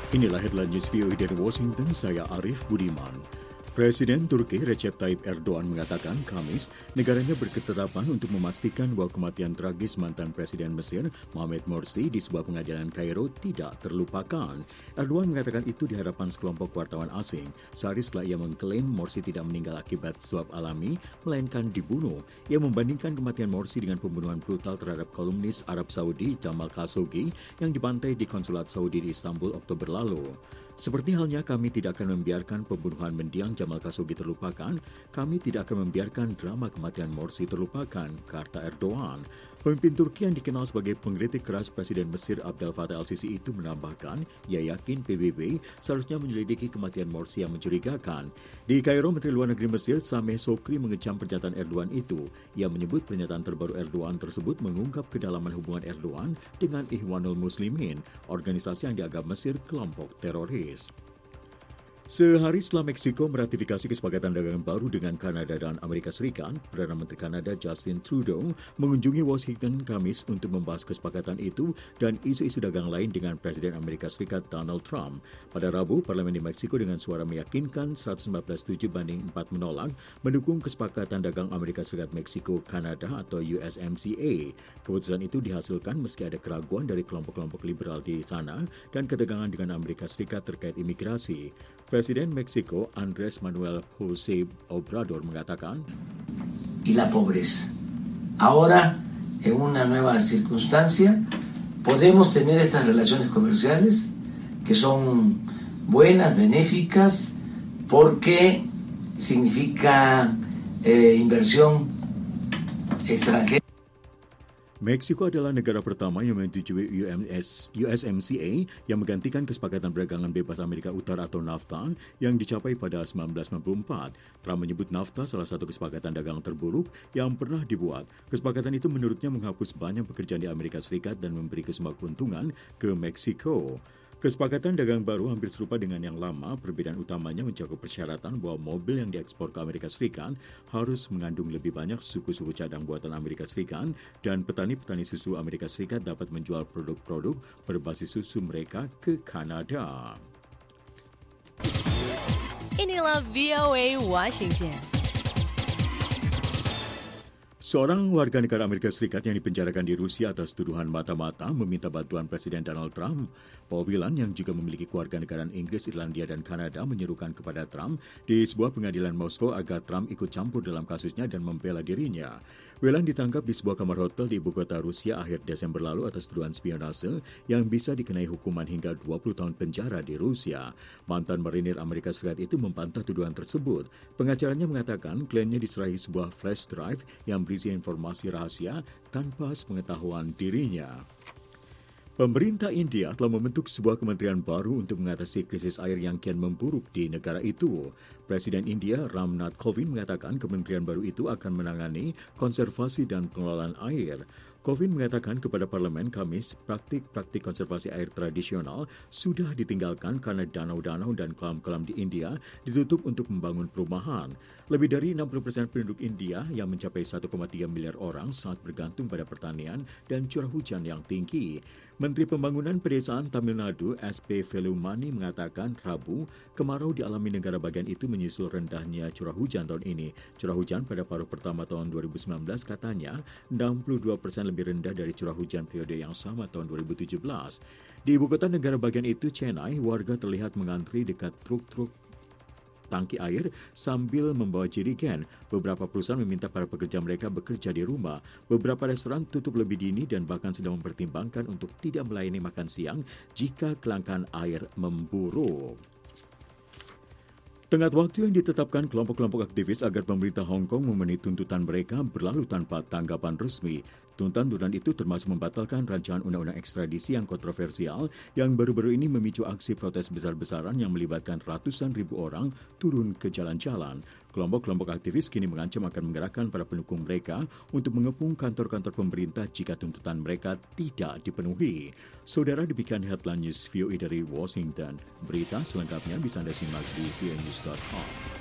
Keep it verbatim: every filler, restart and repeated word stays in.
Inilah headline news V O A dari Washington, saya Arif Budiman. Presiden Turki Recep Tayyip Erdogan mengatakan Kamis negaranya berketetapan untuk memastikan bahwa kematian tragis mantan Presiden Mesir Mohamed Morsi di sebuah pengadilan Kairo tidak terlupakan. Erdogan mengatakan itu di hadapan sekelompok wartawan asing sehari setelah ia mengklaim Morsi tidak meninggal akibat sebab alami, melainkan dibunuh. Ia membandingkan kematian Morsi dengan pembunuhan brutal terhadap kolumnis Arab Saudi Jamal Khashoggi yang dibantai di konsulat Saudi di Istanbul Oktober lalu. Seperti halnya kami tidak akan membiarkan pembunuhan mendiang Jamal Khashoggi terlupakan, kami tidak akan membiarkan drama kematian Morsi terlupakan, kata Erdogan. Pemimpin Turki yang dikenal sebagai pengkritik keras Presiden Mesir Abdel Fattah al-Sisi itu menambahkan, ia yakin P B B seharusnya menyelidiki kematian Morsi yang mencurigakan. Di Kairo, Menteri Luar Negeri Mesir Sameh Sokri mengecam pernyataan Erdogan itu. Ia menyebut pernyataan terbaru Erdogan tersebut mengungkap kedalaman hubungan Erdogan dengan Ikhwanul Muslimin, organisasi yang dianggap Mesir kelompok teroris. Sehari setelah Meksiko meratifikasi kesepakatan dagangan baru dengan Kanada dan Amerika Serikat, Perdana Menteri Kanada Justin Trudeau mengunjungi Washington Kamis untuk membahas kesepakatan itu dan isu-isu dagang lain dengan Presiden Amerika Serikat Donald Trump. Pada Rabu, Parlemen di Meksiko dengan suara meyakinkan seratus empat belas setuju banding empat menolak mendukung kesepakatan dagang Amerika Serikat Meksiko-Kanada atau U S M C A. Keputusan itu dihasilkan meski ada keraguan dari kelompok-kelompok liberal di sana dan ketegangan dengan Amerika Serikat terkait imigrasi. Presiden Meksiko Andrés Manuel José Obrador mengatakan, y la pobreza. Ahora, en una nueva circunstancia, podemos tener estas relaciones comerciales que son buenas, benéficas, porque significa eh, inversión extranjera. Meksiko adalah negara pertama yang menyetujui U S M C A yang menggantikan kesepakatan perdagangan bebas Amerika Utara atau NAFTA yang dicapai pada seribu sembilan ratus sembilan puluh empat. Trump menyebut NAFTA salah satu kesepakatan dagang terburuk yang pernah dibuat. Kesepakatan itu menurutnya menghapus banyak pekerjaan di Amerika Serikat dan memberi kesemua keuntungan ke Meksiko. Kesepakatan dagang baru hampir serupa dengan yang lama, perbedaan utamanya mencakup persyaratan bahwa mobil yang diekspor ke Amerika Serikat harus mengandung lebih banyak suku-suku cadang buatan Amerika Serikat dan petani-petani susu Amerika Serikat dapat menjual produk-produk berbasis susu mereka ke Kanada. Inilah V O A Washington. Seorang warga negara Amerika Serikat yang dipenjarakan di Rusia atas tuduhan mata-mata meminta bantuan Presiden Donald Trump. Paul Whelan yang juga memiliki kewarganegaraan Inggris, Irlandia, dan Kanada menyerukan kepada Trump di sebuah pengadilan Moskow agar Trump ikut campur dalam kasusnya dan membela dirinya. Whelan ditangkap di sebuah kamar hotel di ibu kota Rusia akhir Desember lalu atas tuduhan spionase yang bisa dikenai hukuman hingga dua puluh tahun penjara di Rusia. Mantan marinir Amerika Serikat itu membantah tuduhan tersebut. Pengacaranya mengatakan kliennya diserahi sebuah flash drive yang berisi informasi rahasia tanpa sepengetahuan dirinya. Pemerintah India telah membentuk sebuah kementerian baru untuk mengatasi krisis air yang kian memburuk di negara itu. Presiden India Ram Nath Kovind mengatakan kementerian baru itu akan menangani konservasi dan pengelolaan air. Kovind mengatakan kepada parlemen Kamis, praktik-praktik konservasi air tradisional sudah ditinggalkan karena danau-danau dan kolam-kolam di India ditutup untuk membangun perumahan. Lebih dari enam puluh persen penduduk India yang mencapai satu koma tiga miliar orang sangat bergantung pada pertanian dan curah hujan yang tinggi. Menteri Pembangunan Pedesaan Tamil Nadu S P Velumani mengatakan Rabu, kemarau dialami negara bagian itu menyusul rendahnya curah hujan tahun ini. Curah hujan pada paruh pertama tahun dua ribu sembilan belas katanya enam puluh dua persen lebih rendah dari curah hujan periode yang sama tahun dua ribu tujuh belas. Di ibu kota negara bagian itu, Chennai, warga terlihat mengantri dekat truk-truk tangki air sambil membawa jerigen. Beberapa perusahaan meminta para pekerja mereka bekerja di rumah. Beberapa restoran tutup lebih dini dan bahkan sedang mempertimbangkan untuk tidak melayani makan siang jika kelangkaan air memburuk. Tenggat waktu yang ditetapkan kelompok-kelompok aktivis agar pemerintah Hong Kong memenuhi tuntutan mereka berlalu tanpa tanggapan resmi. Tuntutan itu termasuk membatalkan rancangan undang-undang ekstradisi yang kontroversial yang baru-baru ini memicu aksi protes besar-besaran yang melibatkan ratusan ribu orang turun ke jalan-jalan. Kelompok-kelompok aktivis kini mengancam akan menggerakkan para pendukung mereka untuk mengepung kantor-kantor pemerintah jika tuntutan mereka tidak dipenuhi. Saudara, demikian headline news V O A dari Washington. Berita selengkapnya bisa Anda simak di v o a news dot com.